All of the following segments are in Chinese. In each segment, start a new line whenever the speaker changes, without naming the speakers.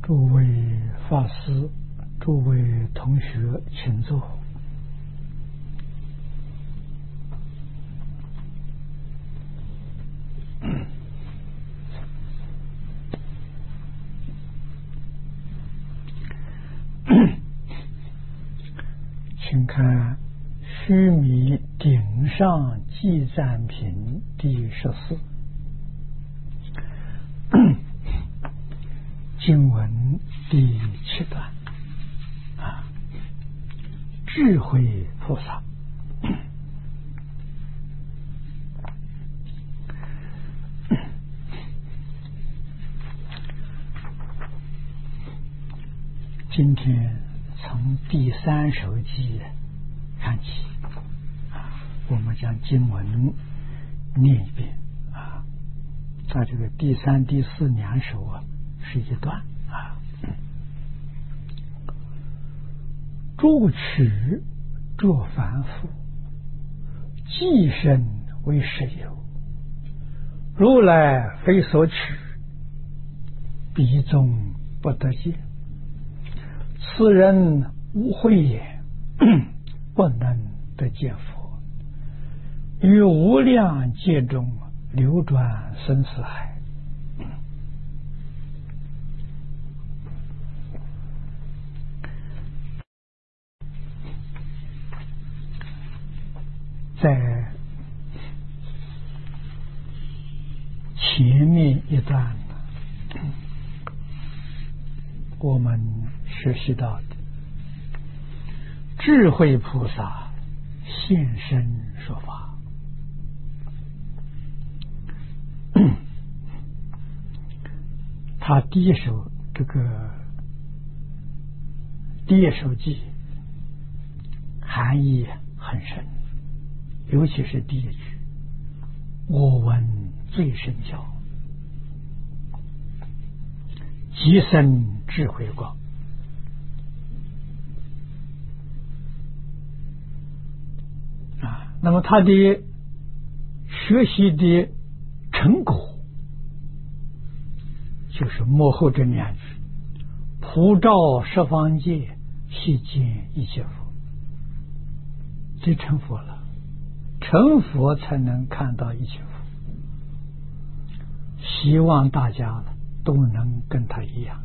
诸位法师，诸位同学，请坐。请看须弥顶上记赞品第14。经文第7段智慧菩萨。今天从第3首记看起，我们将经文念一遍它这个第3、第4两首是一段诸取作凡夫，寄身为实有，如来非所取，彼中不得见。此人无慧眼，不能得见佛，于无量界中流转生死海。在前面一段我们学习到的智慧菩萨现身说法，他第一首记含义很深，尤其是第一句我闻最深教，即生智慧光。那么他的学习的成果就是幕后这2句：普照十方界，悉见一切佛。这成佛了，成佛才能看到一切佛。希望大家都能跟他一样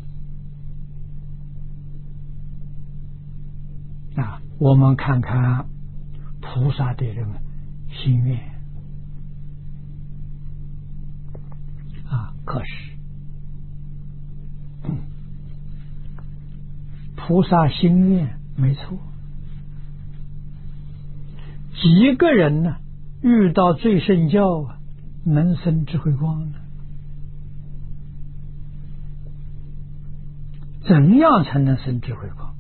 我们看看菩萨的人心愿可是菩萨心愿没错，几个人呢遇到最圣教能生智慧光呢？怎样才能生智慧光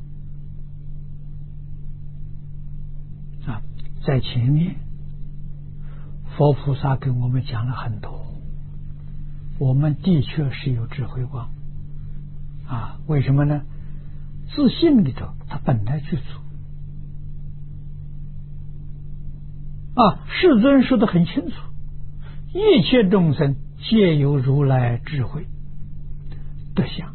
在前面佛菩萨跟我们讲了很多，我们的确是有智慧光为什么呢？自信里头它本来具足世尊说得很清楚，一切众生皆有如来智慧德相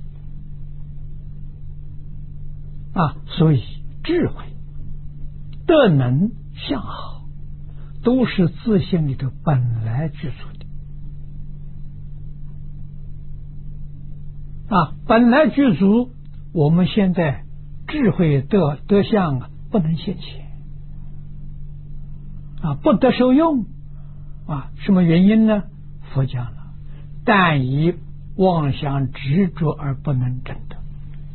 所以智慧德能相好都是自性里头本来具足的本来具足，我们现在智慧德相不能现前不得受用什么原因呢？佛讲了，但以妄想执着而不能证得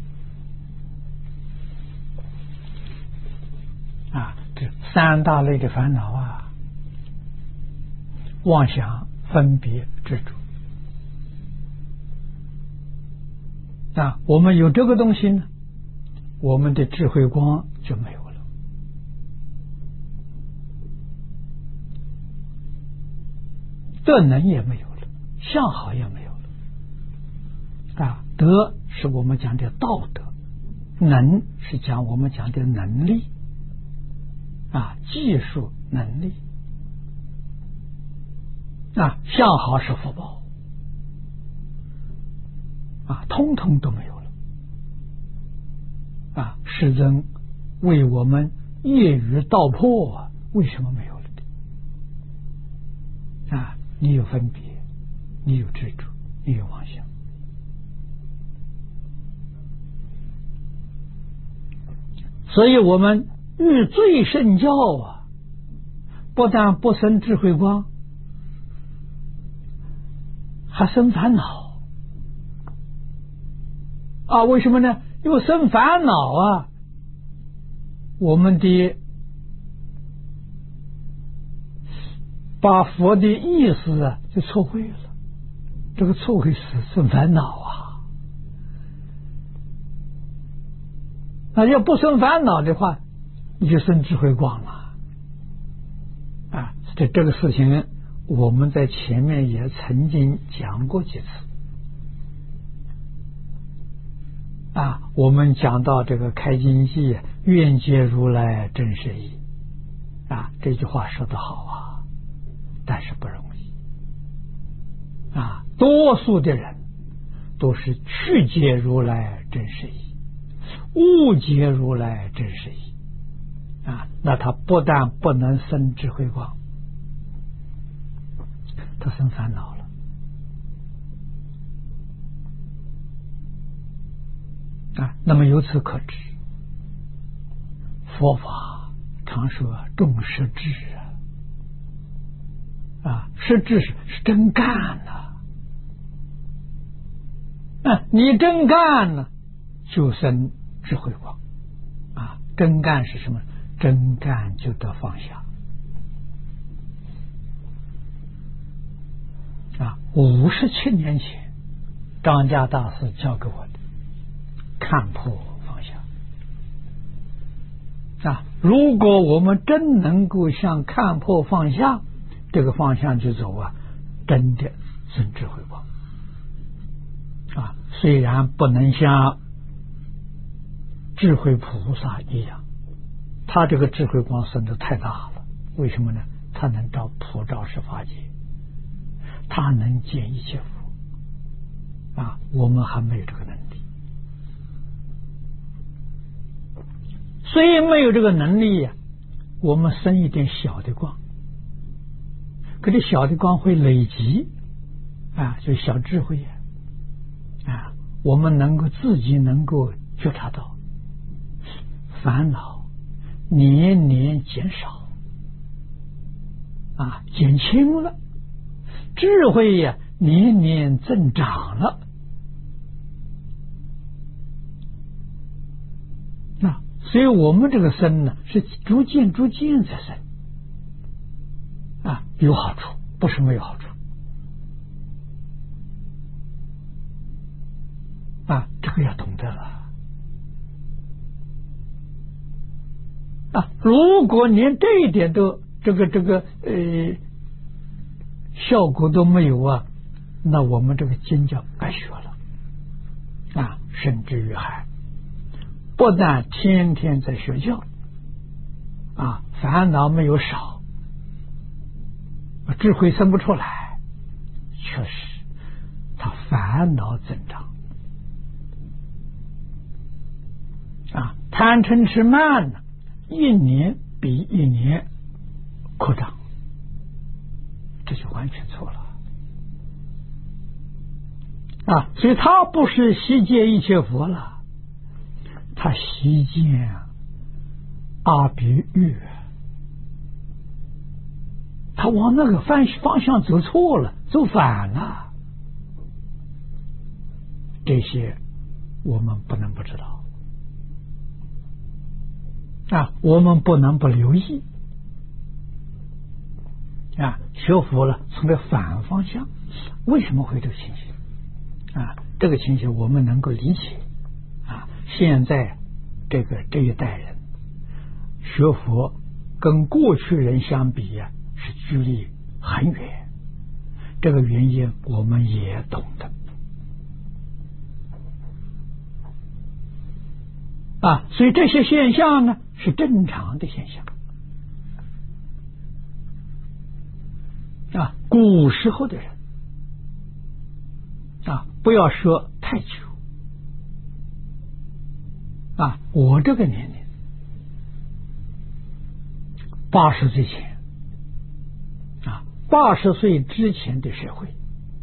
这3大类的烦恼妄想、分别、执着我们有这个东西呢，我们的智慧光就没有了德能也没有了，相好也没有了德是我们讲的道德，能是讲我们讲的能力技术能力相好是福报通通都没有了世尊为我们业余道破为什么没有了的你有分别，你有执着，你有妄想。所以我们欲最胜教不但不生智慧光，还生烦恼为什么呢？因为生烦恼我们的把佛的意思就错会了，这个错会是生烦恼那要不生烦恼的话，你就生智慧光了这个事情我们在前面也曾经讲过几次我们讲到这个开经记愿解如来真实义这句话说得好但是不容易多数的人都是去解如来真实义，误解如来真实义那他不但不能生智慧光，他生烦恼了那么由此可知，佛法常说重实质实质是真干你真干呢就生智慧光真干是什么？真干就得放下57年前张家大师教给我的，看破放下如果我们真能够像看破放下这个方向去走真的生智慧光虽然不能像智慧菩萨一样，他这个智慧光生得太大了，为什么呢？他能普照十法界，他能见一切佛我们还没有这个能力，所以没有这个能力我们生一点小的光，可这小的光会累积就小智慧我们能够自己能够觉察到烦恼年年减少减轻了，智慧年年增长了所以我们这个生呢是逐渐在生有好处，不是没有好处这个要懂得了如果连这一点都这个效果都没有那我们这个经教白学了甚至于还不但天天在学教烦恼没有少，智慧生不出来，确实他烦恼增长贪嗔痴慢呢一年比一年扩张，这就完全错了所以他不是悉见一切佛了，他悉见阿鼻狱，他往那个方向走错了，走反了，这些我们不能不知道我们不能不留意学佛了从这反方向为什么会这个情形这个情形我们能够理解现在这一代人学佛跟过去人相比是距离很远，这个原因我们也懂得所以这些现象呢是正常的现象古时候的人不要说太久啊！我这个年龄，80岁前啊，80岁之前的社会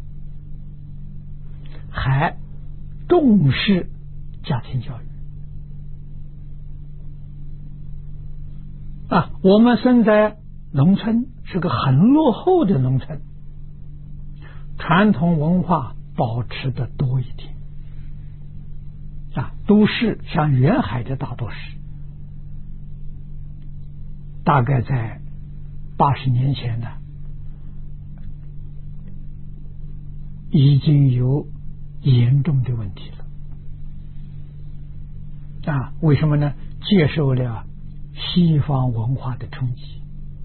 还重视家庭教育啊。我们生在农村，是个很落后的农村，传统文化保持的多一点啊。都市像沿海的大都市，大概在80年前呢，已经有严重的问题了啊。为什么呢？接受了西方文化的冲击，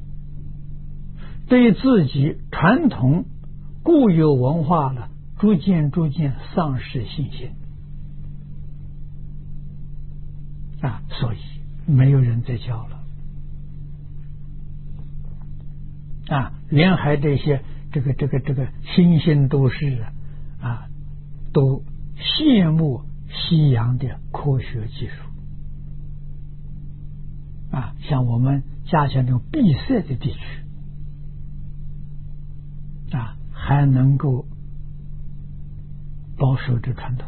对自己传统固有文化了逐渐丧失信心啊，所以没有人再教了啊。沿海这些这个新兴都市啊，都羡慕西洋的科学技术啊。像我们家乡这种闭塞的地区啊，还能够保守着传统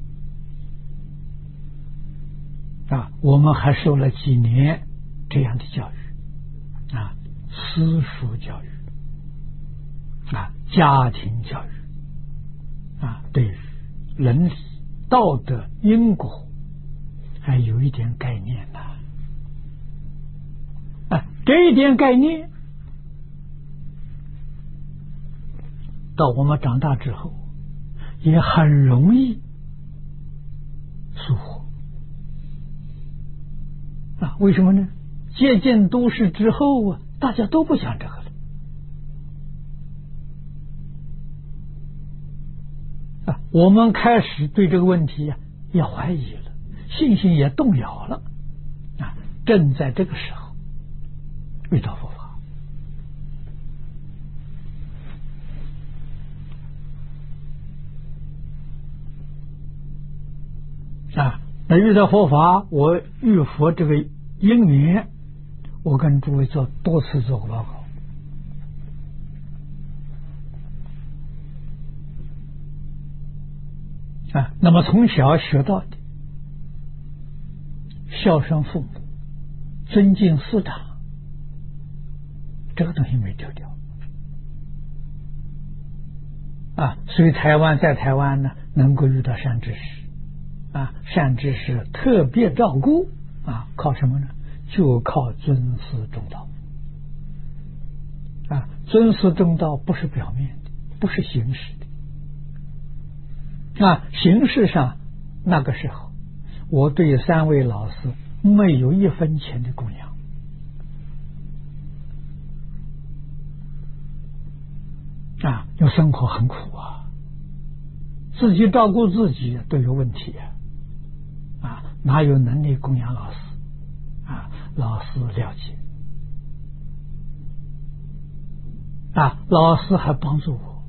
啊。我们还受了几年这样的教育啊，私塾教育啊，家庭教育啊，对于伦理道德因果还有一点概念呢啊。这一点概念到我们长大之后也很容易疏忽啊。为什么呢？接近都市之后啊，大家都不讲这个了啊。我们开始对这个问题也怀疑了，信心也动摇了啊。正在这个时候遇到佛法啊。那遇到佛法，我遇佛这个因缘，我跟诸位多次做过报告啊。那么从小学到的孝顺父母、尊敬师长，这个东西没丢掉啊。所以在台湾呢，能够遇到善知识啊，善知识特别照顾啊，靠什么呢？就靠尊师重道啊。尊师重道不是表面的，不是形式的啊。形式上那个时候，我对3位老师没有1分钱的供养啊，因为生活很苦啊，自己照顾自己都有问题啊，哪有能力供养老师啊？老师了解啊，老师还帮助我，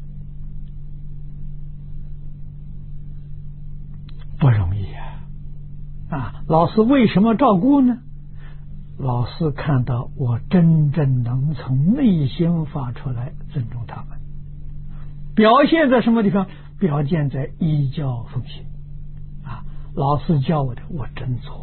不容易啊。老师为什么照顾呢？老师看到我真正能从内心发出来尊重他们，表现在什么地方？表现在依教奉行啊。老师教我的，我真做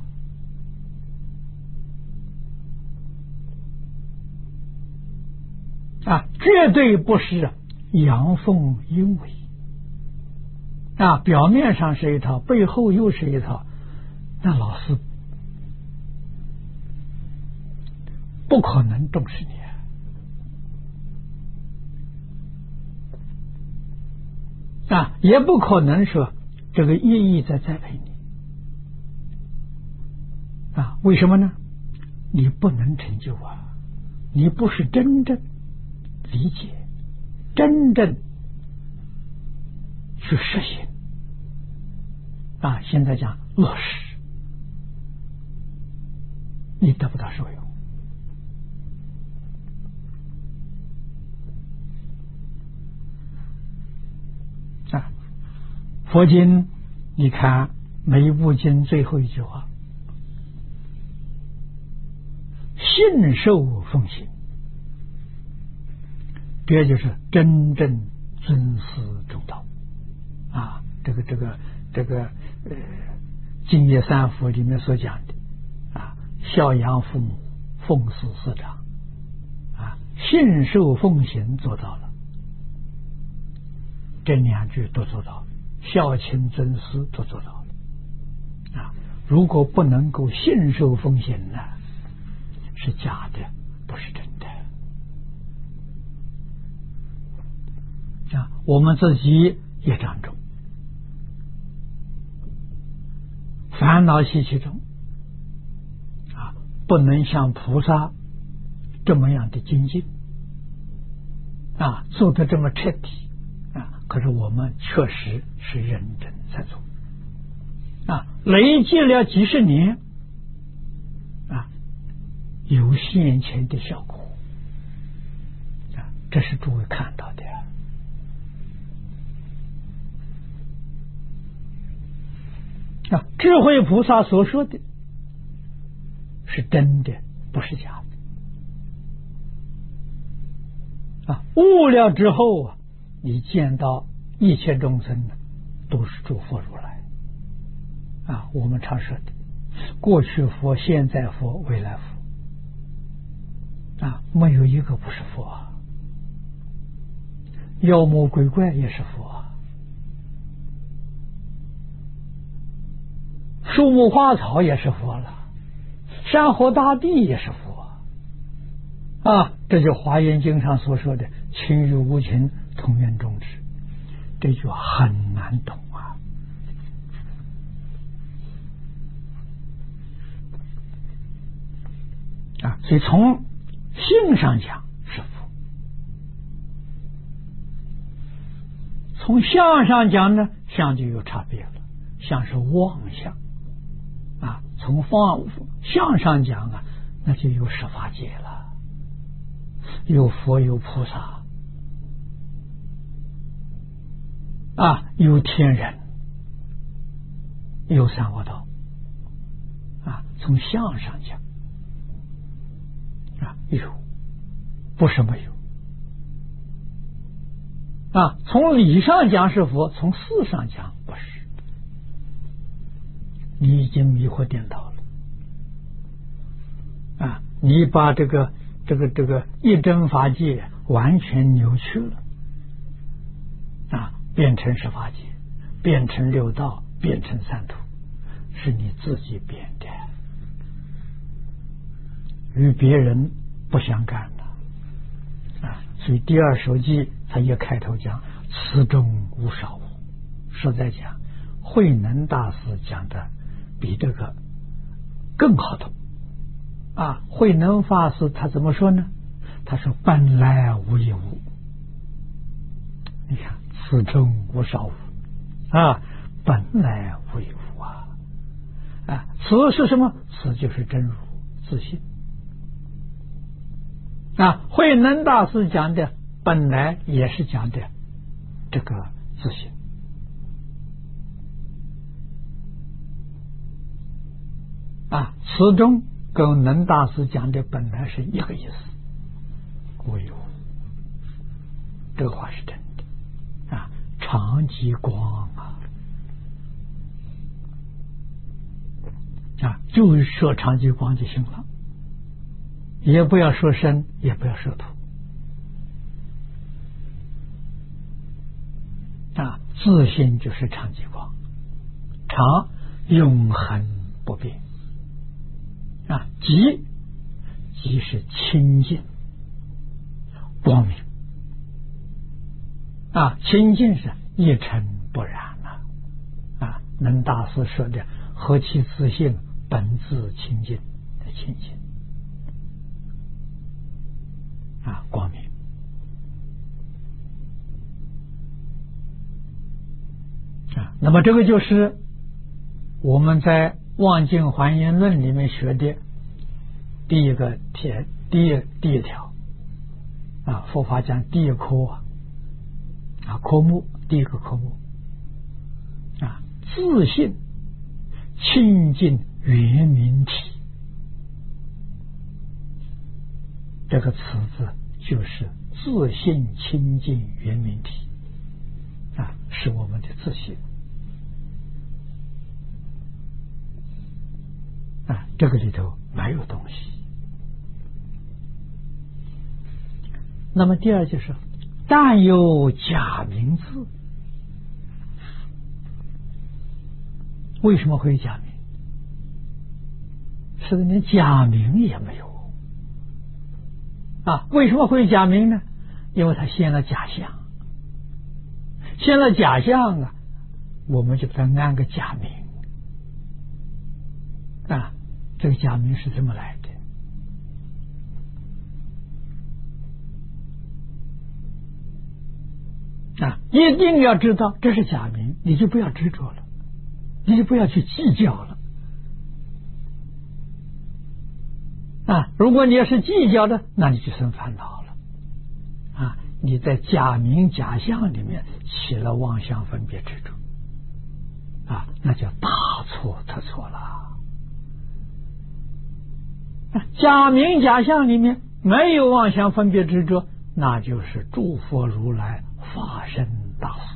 啊，绝对不是阳奉阴违啊。表面上是一套，背后又是一套，那老师不可能重视你啊，也不可能说这个意义在栽培你啊。为什么呢？你不能成就啊，你不是真正理解，真正去实行啊。现在讲落实，你得不到受用啊。 佛经你看每一部经最后一句话，信受奉行，这就是真正尊师重道啊！这个净业三福里面所讲的啊，孝养父母，奉事师长啊，信受奉行做到了，这两句都做到了，孝亲尊师都做到了啊！如果不能够信受奉行呢，是假的，不是真的啊！我们自己业障重，烦恼习气中啊，不能像菩萨这么样的精进啊，做得这么彻底啊。可是我们确实是认真在做啊，累积了几十年啊，有现前的效果啊，这是诸位看到的。啊，智慧菩萨所说的是真的，不是假的啊！悟了之后啊，你见到一切众生呢，都是诸佛如来啊！我们常说的，过去佛、现在佛、未来佛啊，没有一个不是佛啊！妖魔鬼怪也是佛啊！树木花草也是佛了，山河大地也是佛啊！这就华严经上所说的情与无情同源终止，这句话很难懂啊！所以从性上讲是佛，从相上讲呢，相就有差别了，相是妄相啊，从相上讲啊，那就有十法界了，有佛有菩萨啊，有天人，有三恶道啊，从相上讲啊，有，不是没有啊，从理上讲是佛，从事上讲不是。你已经迷惑颠倒了啊！你把这个一真法界完全扭曲了啊，变成十法界，变成六道，变成三途，是你自己变的，与别人不相干的啊！所以第二首偈他也开头讲此中无少物，实在讲慧能大师讲的比这个更好懂啊！慧能法师他怎么说呢？他说本来无一物，你看此中无少物啊，本来无一物啊！此是什么？此就是真如自信啊！慧能大师讲的本来也是讲的这个自信啊，此中跟能大师讲的本来是一个意思，无有，这个话是真的啊，常寂光啊，就说常寂光就行了，也不要说身，也不要说土啊，自信就是常寂光，常永恒不变。啊，即是清净光明啊，清净是一尘不染啊！能大师说的何其自性，本自清净的清净啊，光明啊。那么这个就是我们在望境还原论里面学的第一条啊，佛法讲第一科啊科目，第一个科目自性清净圆明体，这个词字就是自性清净圆明体啊，是我们的自性啊，这个里头没有东西。那么第二就是但有假名字，为什么会有假名？是的，连假名也没有啊！为什么会有假名呢？因为它现了假象，现了假象啊，我们就给它安个假名啊。这个假名是这么来的啊！一定要知道这是假名，你就不要执着了，你就不要去计较了啊！如果你要是计较的，那你就生烦恼了啊！你在假名假象里面起了妄想分别执着啊，那叫大错特错了。假名假象里面没有妄想分别执着，那就是诸佛如来法身大事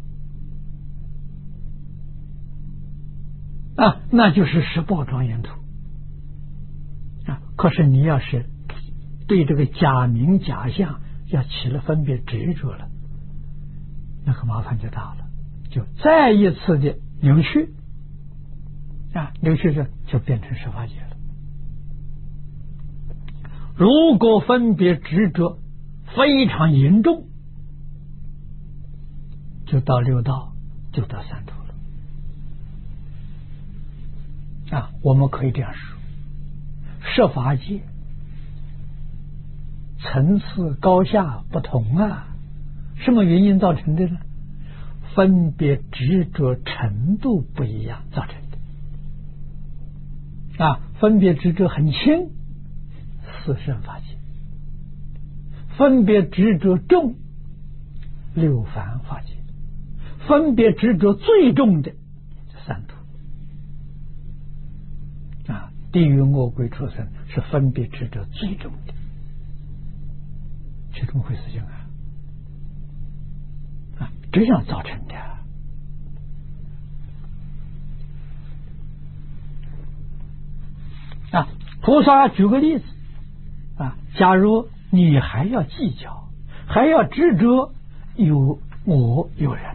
啊，那就是十报庄严土啊。可是你要是对这个假名假象要起了分别执着了，那个麻烦就大了，就再一次的扭曲啊，扭曲着就变成十法界了。如果分别执着非常严重，就到六道，就到三途了啊！我们可以这样说，十法界层次高下不同啊，什么原因造成的呢？分别执着程度不一样造成的啊！分别执着很轻，四圣法界；分别执着重，六凡法界；分别执着最重的三途啊，地狱恶鬼畜生是分别执着最重的，是这么回事情啊，这样造成的啊。菩萨举个例子啊，假如你还要计较，还要执着有我有人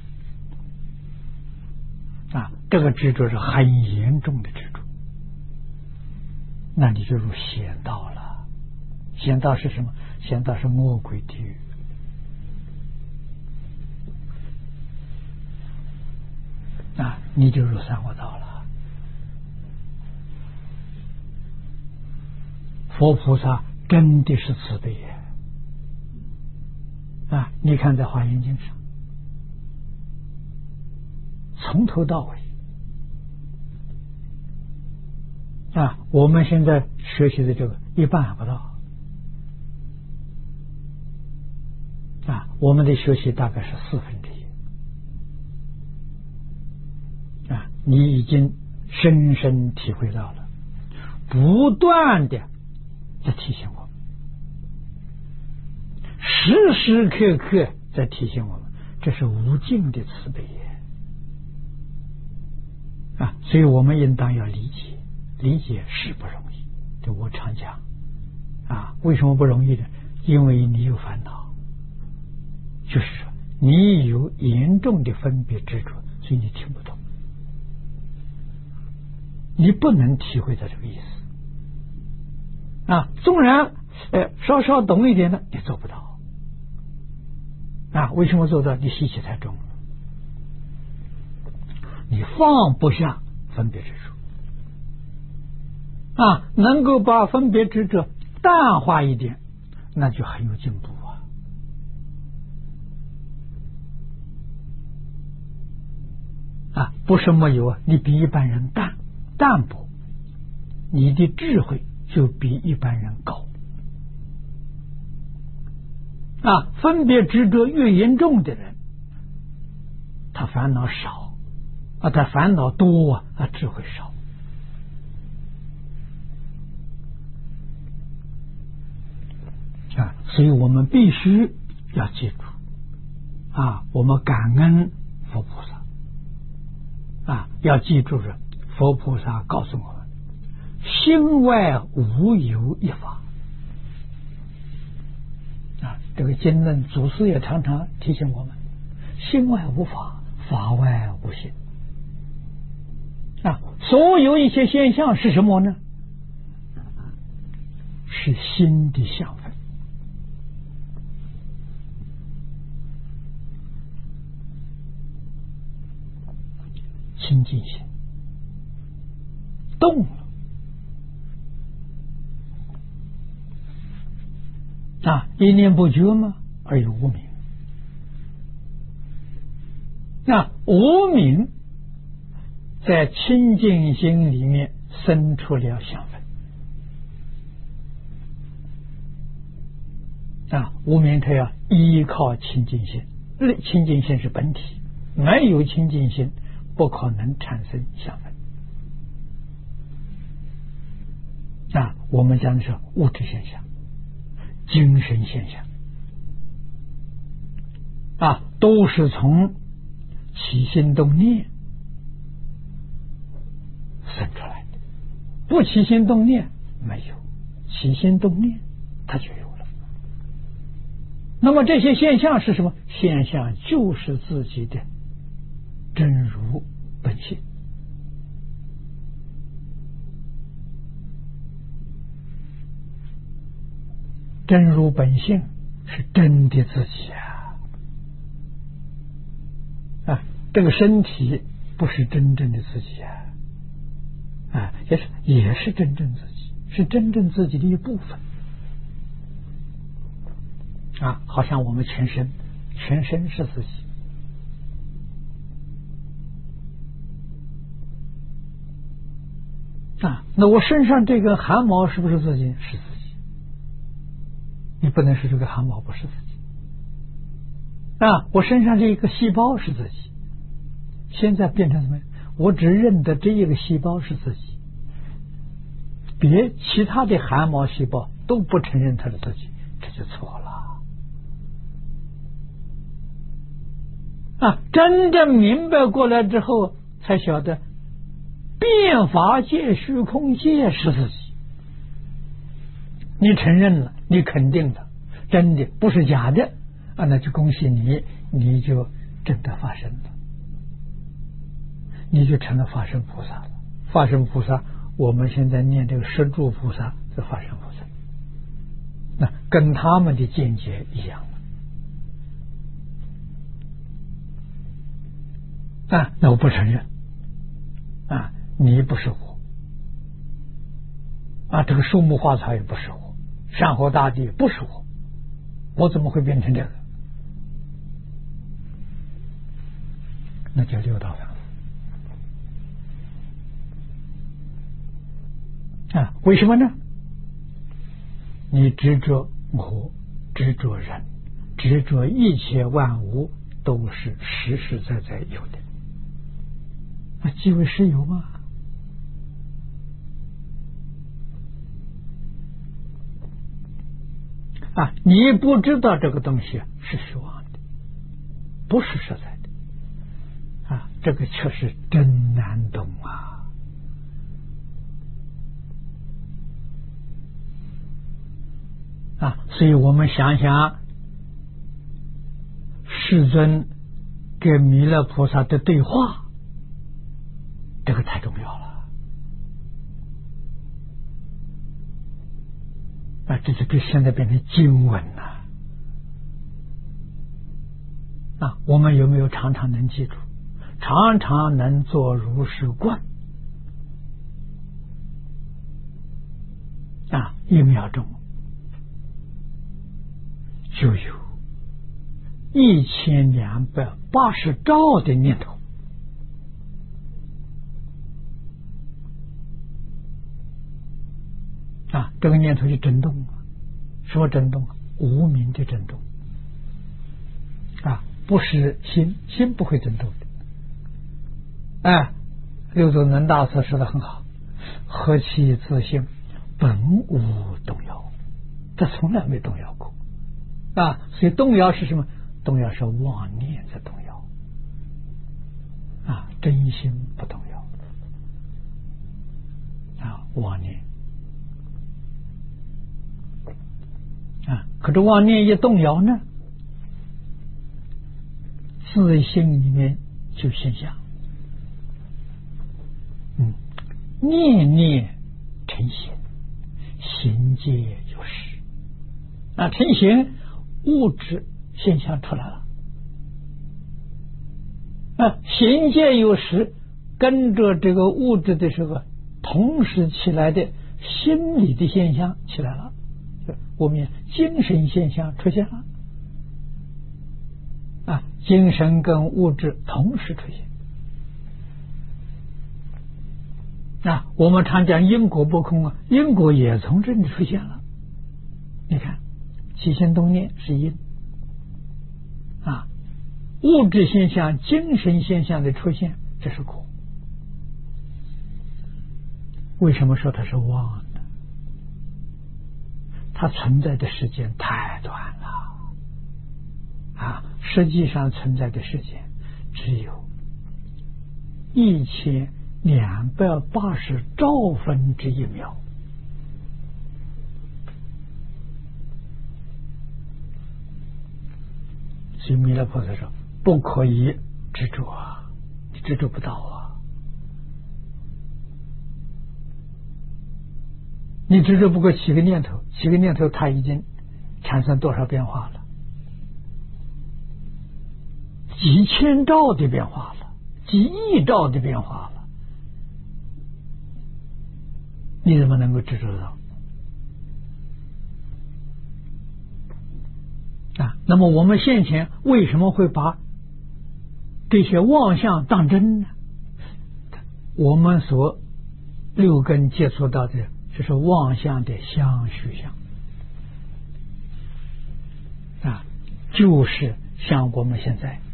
啊，这个执着是很严重的执着，那你就入险道了。险道是什么？险道是魔鬼地狱啊，你就入三恶道了。佛菩萨真的是慈悲啊！你看在《华严经》上，从头到尾啊，我们现在学习的这个一半还不到啊，我们的学习大概是1/4啊，你已经深深体会到了，不断的在提醒我们，时时刻刻在提醒我们，这是无尽的慈悲啊！所以我们应当要理解，理解是不容易。这我常讲啊，为什么不容易呢？因为你有烦恼，就是说你有严重的分别执着，所以你听不懂，你不能体会到这个意思啊。纵然稍稍懂一点的，你做不到啊。为什么做不到？你习气太重了，你放不下分别执着啊。能够把分别执着淡化一点，那就很有进步啊！不是没有啊，你比一般人淡薄，你的智慧就比一般人高啊。分别执着越严重的人，他烦恼少， 他烦恼多智慧少。所以我们必须要记住我们感恩佛菩萨要记住着佛菩萨告诉我们，心外无有一法这个经论祖师也常常提醒我们，心外无法，法外无心所有一些现象是什么呢？是心的相分。清净心动了一念不觉吗？而有无明。无明在清净心里面生出了相分无明它要依靠清净心，清净心是本体，没有清净心不可能产生相分我们讲的是物质现象、精神现象都是从起心动念生出来的。不起心动念没有，起心动念它就有了。那么这些现象是什么？现象就是自己的真如本性。真如本性是真的自己这个身体不是真正的自己也是真正自己，是真正自己的一部分好像我们全身是自己那我身上这个汗毛是不是自己？是自己。你不能说这个汗毛不是自己我身上这一个细胞是自己。现在变成什么？我只认得这一个细胞是自己，别其他的汗毛细胞都不承认它是自己，这就错了真正明白过来之后才晓得变法界虚空界是自己。你承认了，你肯定了，真的不是假的那就恭喜你，你就真的发生了，你就成了法身菩萨了。法身菩萨我们现在念这个十住菩萨是法身菩萨，那跟他们的见解一样那我不承认你不是我这个树木花草也不是我，山河大地不是我怎么会变成这个？那叫六道凡夫为什么呢？你执着我，执着人，执着一切万物都是实实在在有的即为实有吗？你不知道这个东西是虚妄的，不是实在的这个确实真难懂所以我们想想世尊跟弥勒菩萨的对话，这个太重要了这就现在变成经文了我们有没有常常能记住，常常能做如是观1秒钟就有1280兆的念头这个念头就震动什么震动无明的震动不是心不会震动的哎，六祖能大师说的很好，何其自性本无动摇，这从来没动摇过啊！所以动摇是什么？动摇是妄念在动摇啊，真心不动摇啊，妄念啊，可是妄念一动摇呢，自性里面就现象，念念成形，形界有实啊，成形物质现象出来了啊，形界有实，跟着这个物质的时候同时起来的心理的现象起来了，我们精神现象出现了啊，精神跟物质同时出现啊，我们常讲因果不空啊，因果也从这里出现了。你看，起心动念是因啊，物质现象、精神现象的出现，这是果。为什么说它是妄呢？它存在的时间太短了啊！实际上存在的时间只有1280兆分之一秒。所以弥勒菩萨说：“不可以执着啊，你执着不到啊，你执着不过起个念头，起个念头，它已经产生多少变化了？几千兆的变化了，几亿兆的变化了，你怎么能够执着到？”啊，那么我们先前为什么会把这些妄相当真呢？我们所六根接触到的就是妄相的相续相啊，就是像我们现在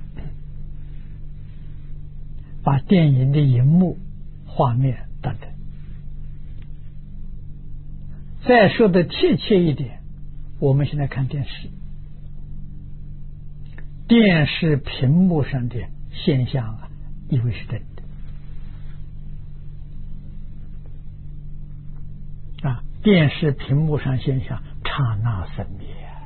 把电影的荧幕画面当真。再说的贴切一点，我们现在看电视，电视屏幕上的现象啊，以为是真的啊，电视屏幕上现象刹那生灭，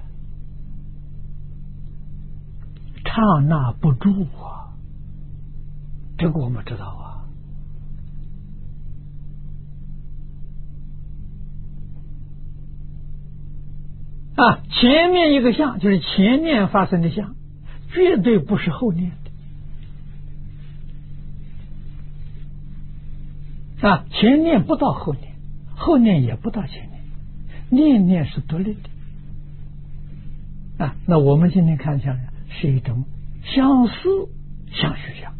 刹那不住啊，这个我们知道啊。前面一个相就是前念发生的相，绝对不是后念的啊，前念不到后念，后念也不到前念，念念是独立的啊。那我们今天看起来是一种相似相续相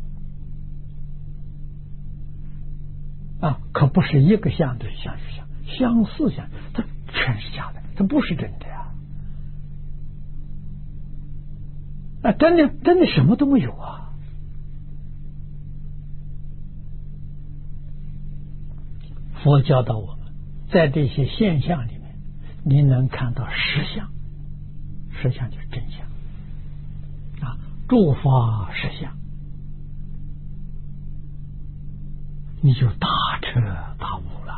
啊，可不是一个相对相续相，相似相，它全是假的，它不是真的呀。啊，真的什么都没有啊！佛教导我们，在这些现象里面，你能看到实相，实相就是真相啊，诸法实相，你就大彻大悟了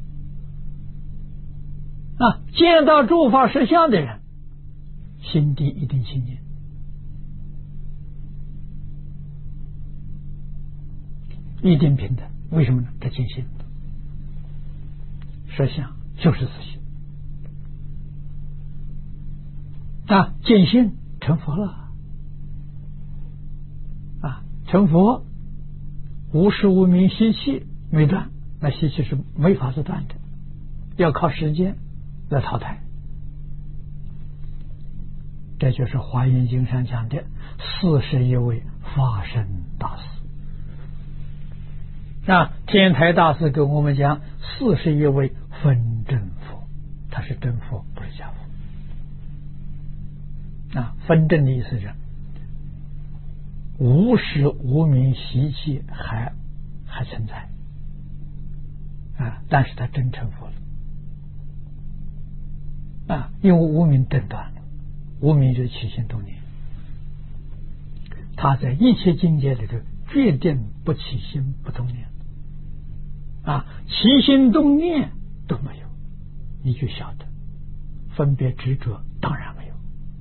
啊！见到诸法实相的人，心地一定清净。一定平等，为什么呢？他见性，实相就是自性啊，见性成佛了啊，成佛无始无明习气没断，那习气是没法子断的，要靠时间来淘汰。这就是华严经上讲的41位法身大士啊，天台大师跟我们讲41位分真佛，他是真佛，不是假佛啊。分真的意思是， 无始无明习气还存在啊，但是他真成佛了啊，因为无明断了，无明就是起心动念，他在一切境界里头决定不起心不动念啊，起心动念都没有，你就晓得分别执着当然没有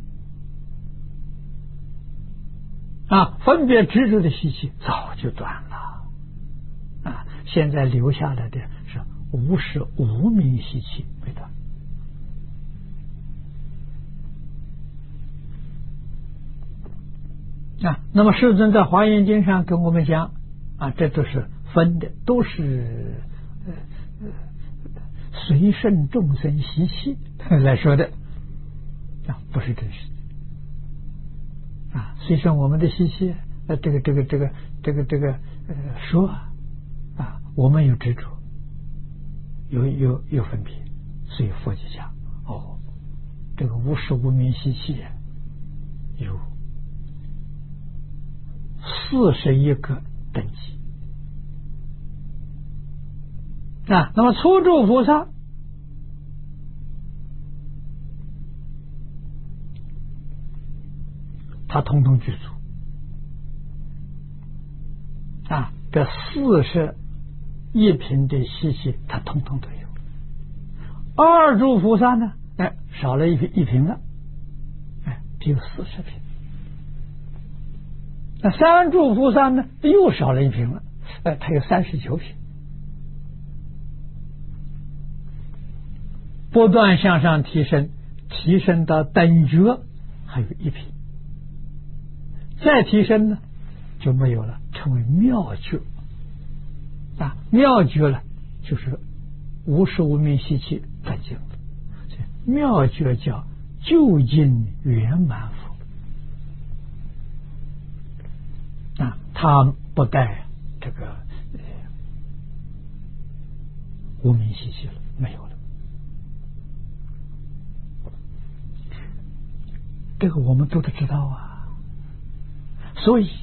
啊，分别执着的习气早就断了啊，现在留下来的是无始无明习气没断啊。那么世尊在华严经上跟我们讲啊，这都是分的，都是随顺众生习气来说的啊，不是真实的啊。随顺我们的习气，这个说啊，我们有执着，有分别，所以佛就讲哦，这个无始无明习气有41个等级啊。那么初住菩萨他统统具足啊，这41品的习气他统统都有。二住菩萨呢，少了一品了，只有40品。那三住菩萨呢，又少了一品了，他有39品。不断向上提升，提升到等觉还有1品，再提升呢就没有了，成为妙觉啊。妙觉了就是无始无明习气断尽了，妙觉叫究竟圆满佛啊，他不带这个无明习气了，没有了。这个我们都得知道啊，所以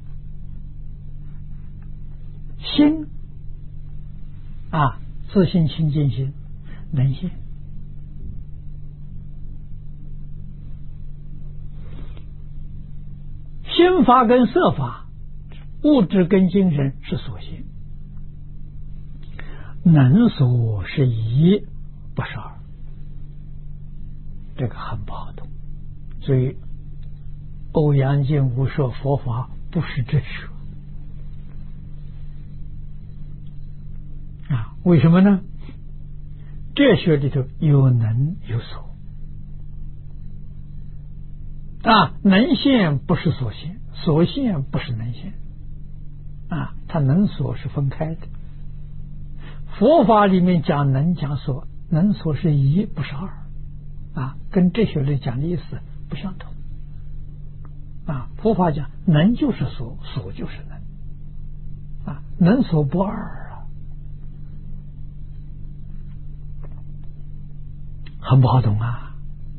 心啊，自性清净心能现，心法跟色法，物质跟精神是所现，能所是一不是二，这个很不好懂。所以欧阳靖无说佛法不是哲学啊，为什么呢？哲学里头有能有所啊，能现不是所现，所现不是能现啊，它能所是分开的。佛法里面讲能讲所，能所是一不是二啊，跟哲学里讲的意思不相同啊。佛法讲能就是所，所就是能啊，能所不二啊，很不好懂啊。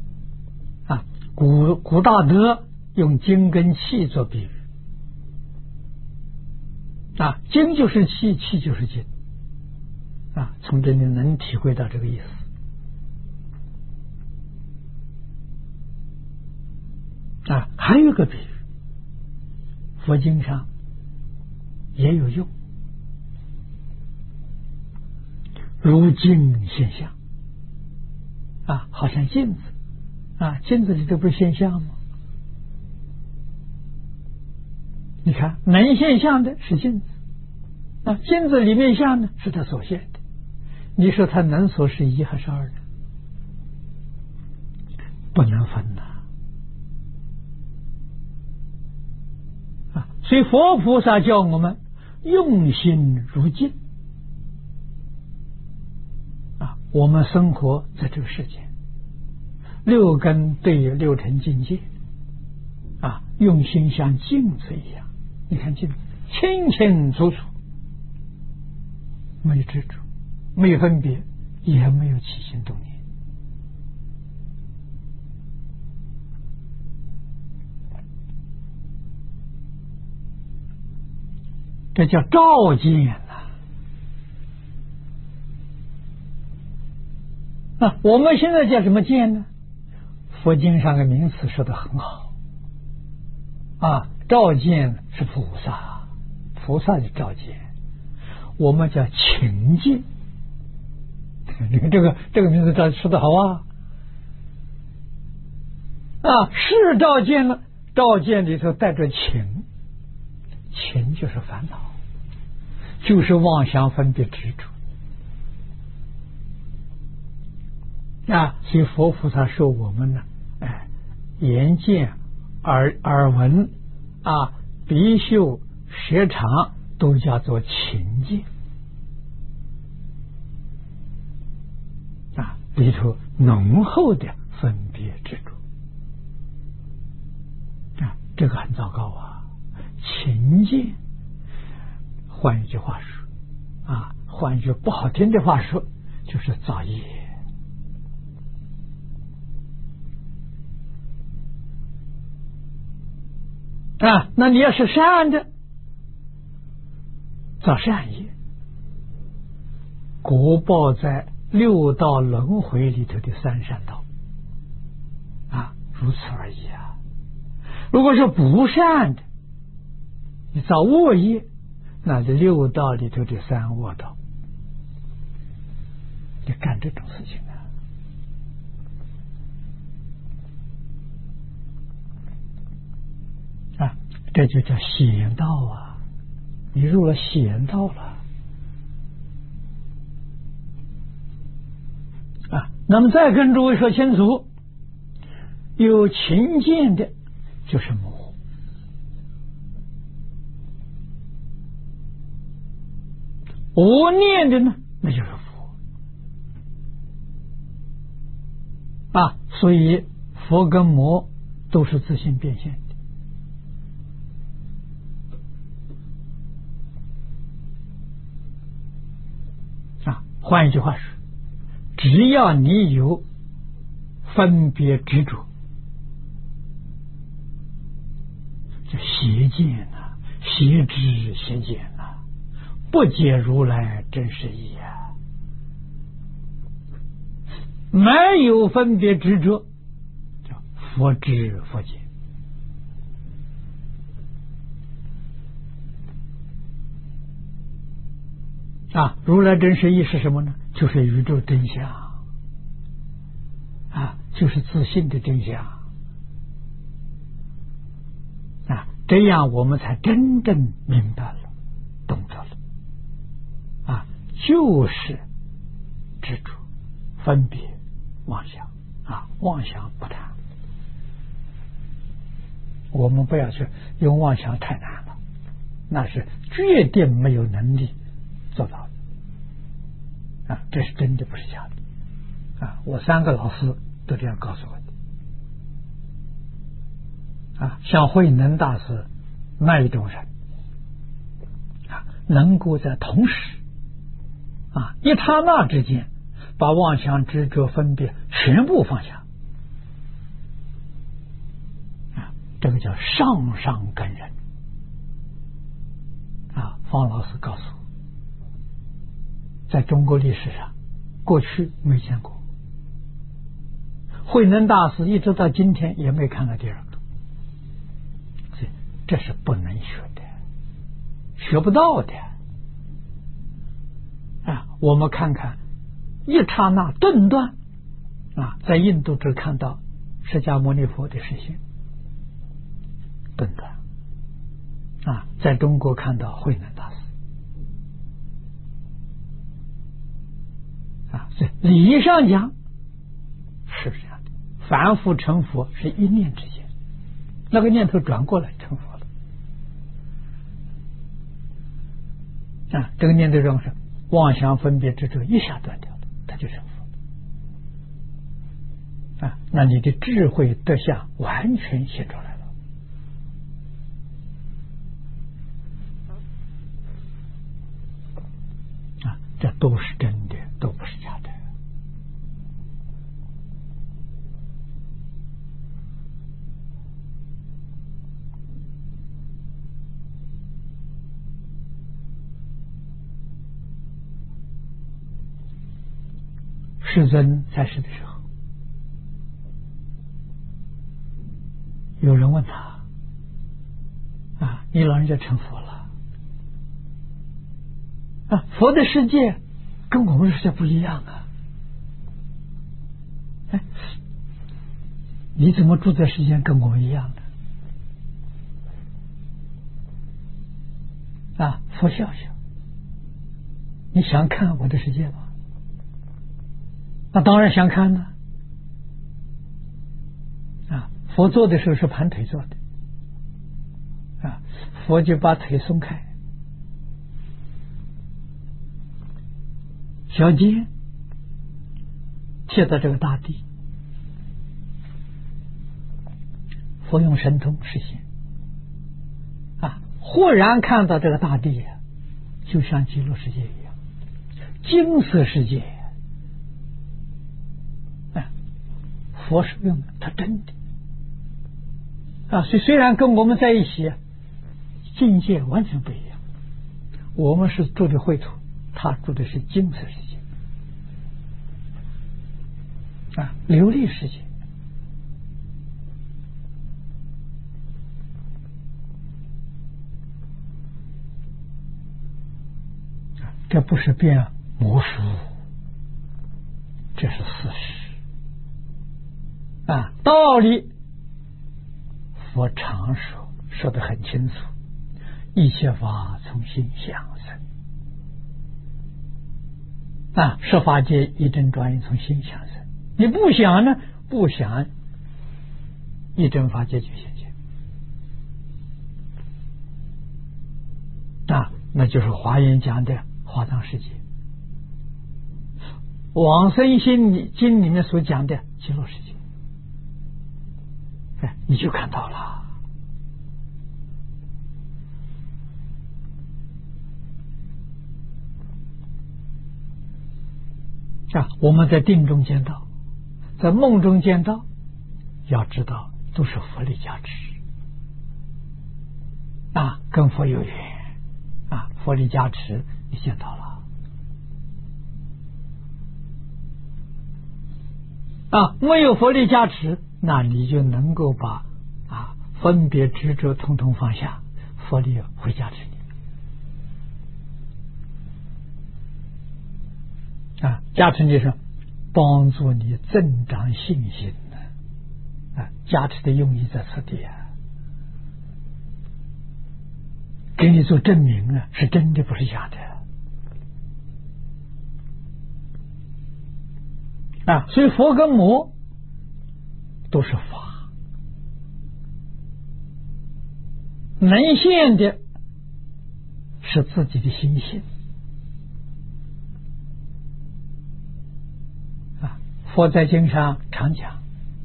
古大德用精跟气做比喻啊，精就是气，气就是精啊，从这里能体会到这个意思。还有一个比喻，佛经上也有用，如镜现象啊，好像镜子啊，镜子里头不是现象吗？你看能现象的是镜子啊，镜子里面像呢是它所现的，你说它能所是一还是二呢？不能分呐所以佛菩萨叫我们用心如镜啊，我们生活在这个世界，六根对于六尘境界啊，用心像镜子一样，你看镜子清清楚楚，没有执着，没有分别，也没有起心动念这叫照见呐。我们现在叫什么见呢？佛经上的名词说的很好照见是菩萨，菩萨就照见，我们叫情见。你看这个名字说的好是照见了，照见里头带着情，情就是烦恼，就是妄想分别执着所以佛菩萨说我们呢，眼见耳闻鼻嗅舌尝都叫做情见里头浓厚的分别执着这个很糟糕情见，换一句话说换一句不好听的话说，就是造业那你要是善的，造善业，果报在六道轮回里头的三善道如此而已如果是不善的，你造恶业，那是六道里头的三恶道，你干这种事情这就叫险道你入了险道了那么再跟诸位说清楚，有情见的就是魔，无念的呢，那就是佛所以佛跟魔都是自性变现的换一句话说，只要你有分别执着，就邪见邪知邪见不解如来真实义没有分别执着，叫佛知佛见如来真实义是什么呢？就是宇宙真相就是自信的真相这样我们才真正明白了，懂得了就是执着分别妄想妄想不谈，我们不要去用妄想，太难了，那是绝对没有能力做到的这是真的，不是假的我3个老师都这样告诉我的像慧能大师那一种人能够在同时一刹那之间把妄想执着分别全部放下这个叫上上根人方老师告诉我，在中国历史上过去没见过，慧能大师一直到今天也没看到第二个，所以这是不能学的，学不到的我们看看一刹那顿断在印度只看到释迦牟尼佛的实现顿断在中国看到慧能大师所以理义上讲是这样的，凡夫成佛是一念之间，那个念头转过来成佛了这个念头中是妄想分别执着一下断掉了，他就成佛了那你的智慧德相完全显出来了这都是真的，都不是假的世尊在世的时候，有人问他你老人家成佛了佛的世界跟我们世界不一样你怎么住在世间跟我们一样的佛笑笑，你想看我的世界吗？那当然想看了佛坐的时候是盘腿坐的佛就把腿松开，小肩贴到这个大地，佛用神通实现忽然看到这个大地就像极乐世界一样，金色世界佛是用的，他真的所以虽然跟我们在一起境界完全不一样，我们是住的秽土，他住的是金色世界琉璃世界这不是变魔术，这是事实道理佛常说得很清楚，一切法从心想生十法界一真转移从心想生，你不想呢？不想，一真法界就现前那就是华严讲的华藏世界，往生心经里面所讲的极乐世界你就看到了我们在定中见到，在梦中见到，要知道都是佛力加持跟佛有缘佛力加持你见到了没有佛力加持，那你就能够把分别执着统统放下，佛力会加持你加持你是帮助你增长信心加持的用意在此地给你做证明是真的不是假的所以佛跟魔都是法，能现的是自己的心性佛在经上常讲，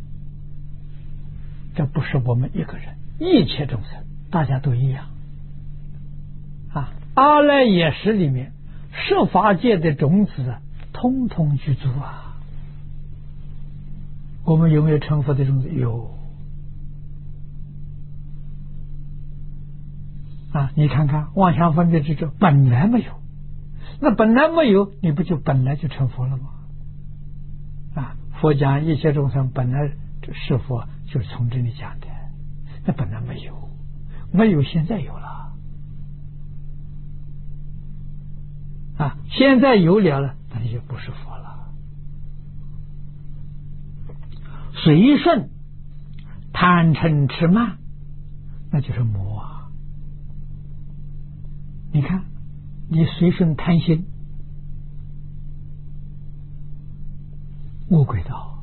这不是我们一个人，一切众生大家都一样阿赖耶识里面十法界的种子通通具足我们有没有成佛的种子？有你看看妄想分别执着本来没有，那本来没有，你不就本来就成佛了吗？佛讲一切众生本来是佛，就是从这里讲的，那本来没有，没有现在有了现在有了，那你就不是佛了。随顺贪嗔痴慢，那就是魔你看你随顺贪心，魔鬼道；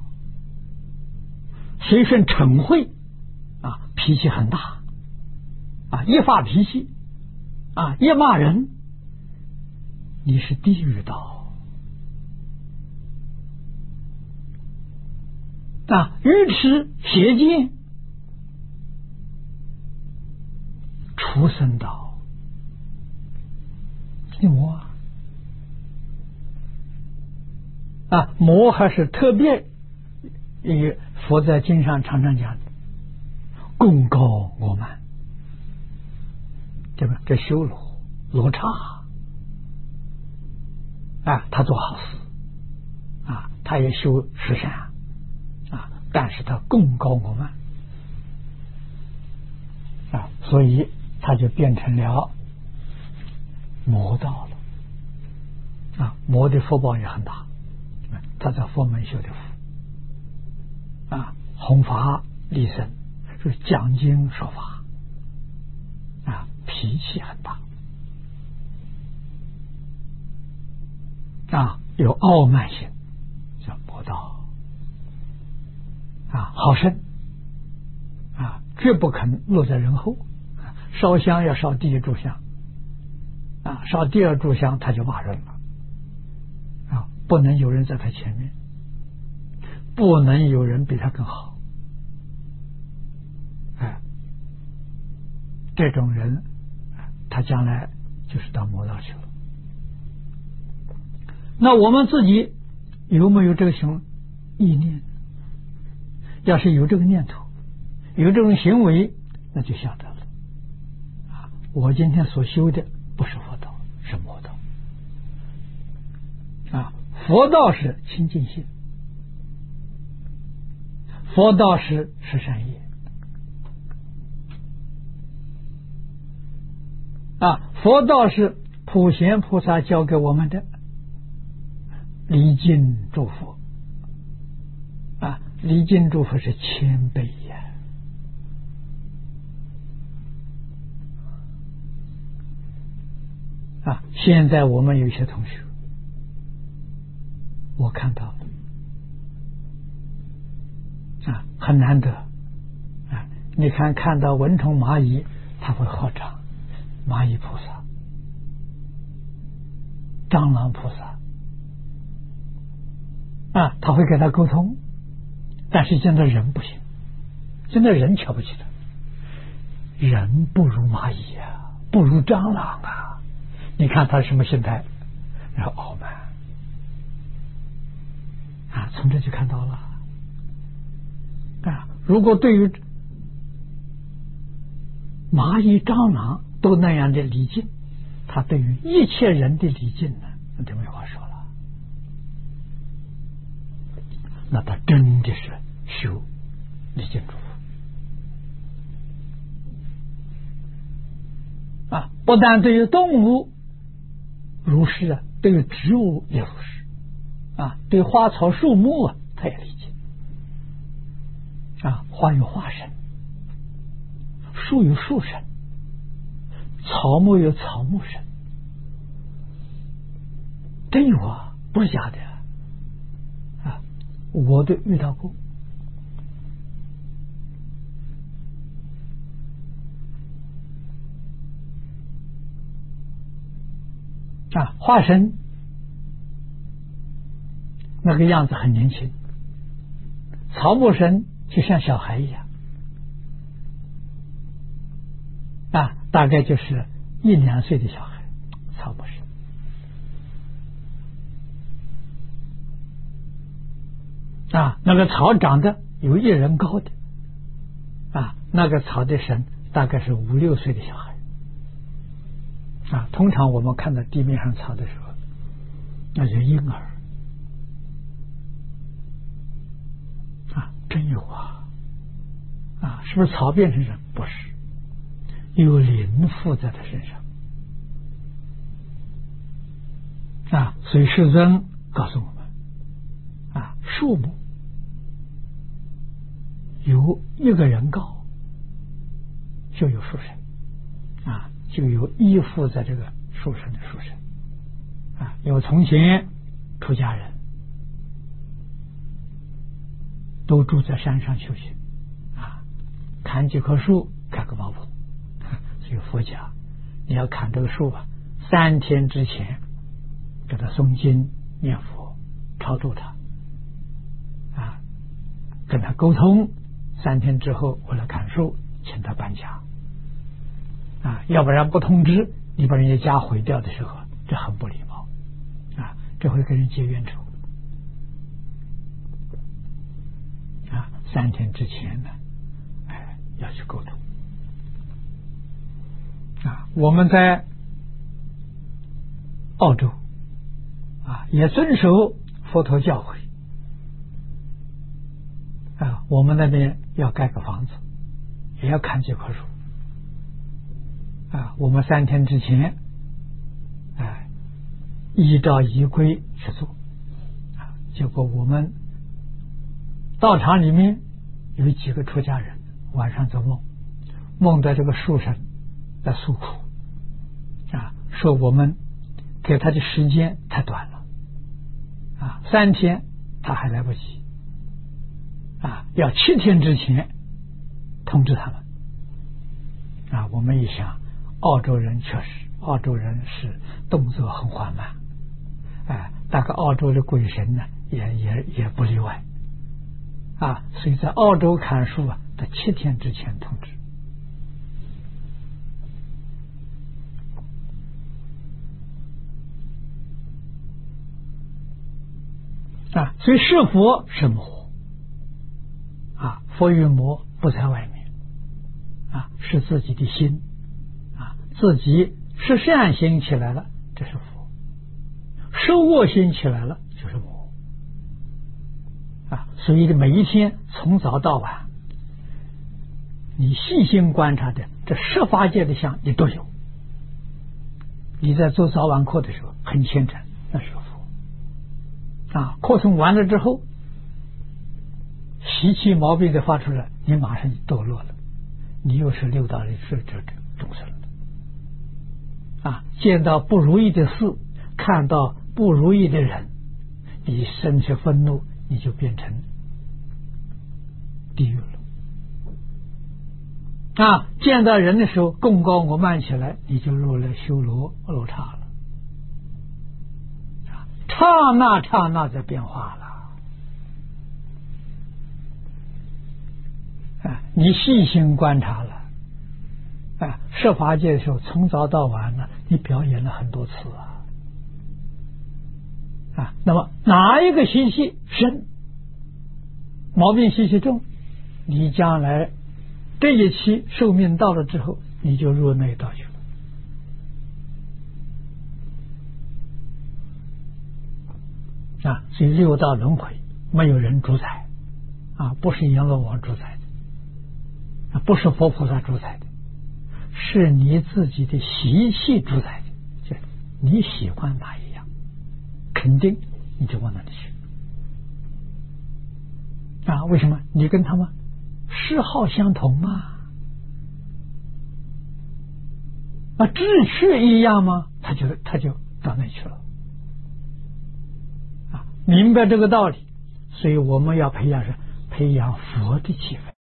随顺嗔恚脾气很大一发脾气一骂人，你是地狱道愚痴邪见，畜生道。魔魔还是特别佛在经上常常讲的，功高我慢，对吧？这修罗刹他做好事他也修十善啊，但是他功高我慢啊，所以他就变成了魔道了啊。魔的福报也很大，他在佛门修的福啊，弘法利生，是讲经说法啊，脾气很大啊，有傲慢性，叫魔道啊。好胜啊，绝不肯落在人后，烧香要烧第一炷香啊，烧第二炷香他就骂人了啊，不能有人在他前面，不能有人比他更好，哎，这种人他将来就是到魔道去了。那我们自己有没有这个意念？要是有这个念头，有这种行为，那就晓得了啊，我今天所修的不是佛道，是魔道啊。佛道是清净心，佛道是善业啊，佛道是普贤菩萨教给我们的礼敬诸佛啊，礼敬诸佛是谦卑呀啊。现在我们有些同学，我看到啊，很难得啊。你看到蚊虫蚂蚁，他会合掌，蚂蚁菩萨、蟑螂菩萨啊，他会跟他沟通。但是见到人不行，见到人瞧不起他，人不如蚂蚁啊，不如蟑螂啊。你看他什么心态？然后傲慢啊，从这就看到了啊。如果对于蚂蚁、蟑螂都那样的礼敬，他对于一切人的礼敬呢，那就没话说了。那他真的是修礼敬诸佛啊！不但对于动物如是啊，对于植物也如是啊，对花草树木啊，他也理解啊。花有花神，树有树神，草木有草木神，真有啊，不是假的啊，我都遇到过啊。花神那个样子很年轻，草木神就像小孩一样啊，大概就是1-2岁的小孩，草木神啊。那个草长得有1人高的啊，那个草的神大概是5-6岁的小孩啊。通常我们看到地面上草的时候，那是婴儿啊，真有啊啊！是不是草变成人？不是，有灵附在他身上啊。所以世尊告诉我们啊，树木有1个人高，就有树神啊，就有依附在这个树神的树神啊。因为从前出家人都住在山上修行啊，砍几棵树开个茅棚。所以佛讲，你要砍这个树啊，3天之前给他诵经念佛超度他啊，跟他沟通，3天之后为了砍树请他搬家啊，要不然不通知你把人家家毁掉的时候，这很不礼貌啊，这会跟人结冤仇啊。3天之前呢，要去沟通啊。我们在澳洲啊，也遵守佛陀教诲我们那边要盖个房子，也要砍几棵树我们3天之前依照仪规去做结果我们道场里面有几个出家人晚上做梦到这个树神在诉苦说我们给他的时间太短了3天他还来不及要7天之前通知他们我们一想，澳洲人确实，澳洲人是动作很缓慢大概澳洲的鬼神呢也不例外所以在澳洲砍树在7天之前通知所以是佛是魔佛与魔不在外面是自己的心自己是善心起来了，这是佛；是恶心起来了，就是魔所以每一天从早到晚，你细心观察的这十法界的相，你都有。你在做早晚课的时候很虔诚，那是佛课程完了之后，习气毛病的发出来，你马上就堕落了，你又是六道的这众生了见到不如意的事，看到不如意的人，你生起愤怒，你就变成地狱了见到人的时候贡高我慢起来，你就入了修罗刹了刹那在变化了你细心观察了设法界的时候从早到晚呢，你表演了很多次那么哪一个习气深，毛病习气重，你将来这一期寿命到了之后，你就入那一道去了所以六道轮回没有人主宰不是阎罗王主宰的不是佛菩萨主宰的，是你自己的习气主宰的，就你喜欢哪一样，肯定你就往哪里去为什么？你跟他们嗜好相同嘛志趣一样吗？他就到那去了明白这个道理，所以我们要培养佛的气氛。